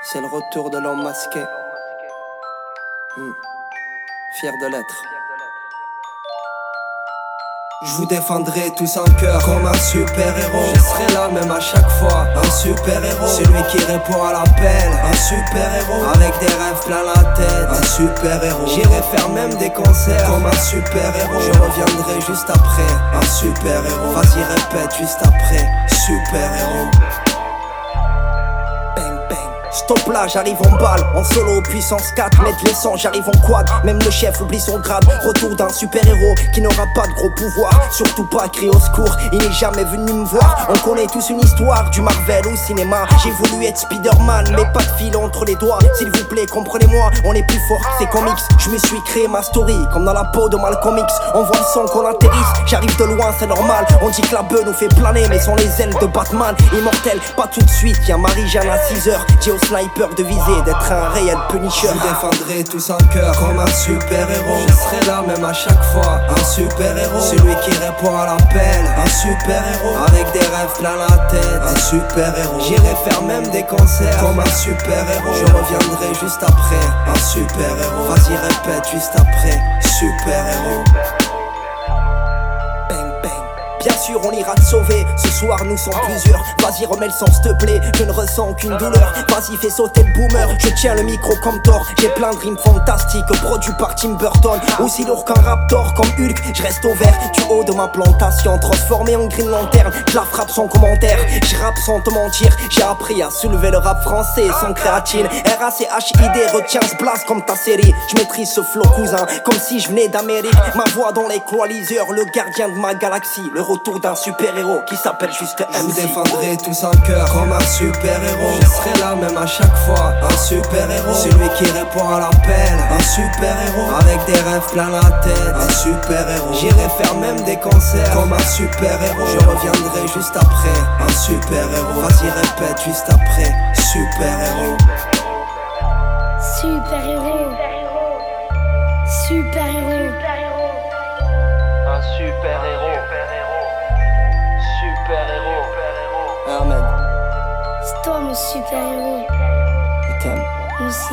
C'est le retour de l'homme masqué. Fier de l'être. Je vous défendrai tous en cœur comme un super-héros. Je serai là même à chaque fois. Un super-héros, celui qui répond à l'appel. Un super-héros, avec des rêves plein la tête. Un super-héros, j'irai faire même des concerts comme un super-héros. Je reviendrai juste après. Un super-héros, vas-y répète juste après. Super-héros. Stop là, j'arrive en balle, en solo, puissance 4, mettre les sons, j'arrive en quad. Même le chef oublie son grade, retour d'un super-héros qui n'aura pas de gros pouvoir. Surtout pas crier au secours, il n'est jamais venu me voir. On connaît tous une histoire, du Marvel au cinéma. J'ai voulu être Spider-Man, mais pas de fil entre les doigts. S'il vous plaît, comprenez-moi, on est plus fort que ces comics. Je me suis créé ma story, comme dans la peau de Malcolm X. On voit le son qu'on atterrisse, j'arrive de loin, c'est normal. On dit que la beuh nous fait planer, mais sans les ailes de Batman. Immortel, pas tout de suite, y'a Marie-Jeanne à 6h. Sniper de viser, d'être un réel punisher. Je vous défendrai tous en cœur comme un super-héros. Je serai là même à chaque fois. Un super-héros, celui qui répond à l'appel. Un super-héros, avec des rêves plein la tête. Un super-héros, j'irai faire même des concerts comme un super-héros. Je reviendrai juste après. Un super-héros, vas-y répète juste après. Super-héros. Bien sûr on ira te sauver, ce soir nous sommes plusieurs. Vas-y remets le son s'il te plaît, je ne ressens aucune douleur. Vas-y fais sauter le boomer, je tiens le micro comme Thor. J'ai plein de rimes fantastiques, produits par Tim Burton. Aussi lourd qu'un raptor, comme Hulk, je reste au vert du haut de ma plantation. Transformé en Green Lantern, je la frappe sans commentaire. Je rappe sans te mentir, j'ai appris à soulever le rap français sans créatine. RACHID, retiens ce blast comme ta série. Je maîtrise ce flow cousin, comme si je venais d'Amérique. Ma voix dans l'équaliseur, le gardien de ma galaxie. Le retour d'un super-héros qui s'appelle juste MC. Je vous défendrai tous en cœur comme un super-héros. Je serai là même à chaque fois. Un super-héros, celui qui répond à l'appel. Un super-héros, avec des rêves plein la tête. Un super-héros, j'irai faire même des concerts comme un super-héros. Je reviendrai juste après. Un super-héros, vas-y répète juste après. Super-héros. Super-héros. Super-héros. Un super-héros. Super-héros. Ahmed, C'est toi mon super-héros. je t'aime. Moi aussi.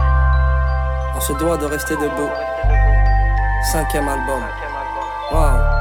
On se doit de rester debout. 5e album. Waouh.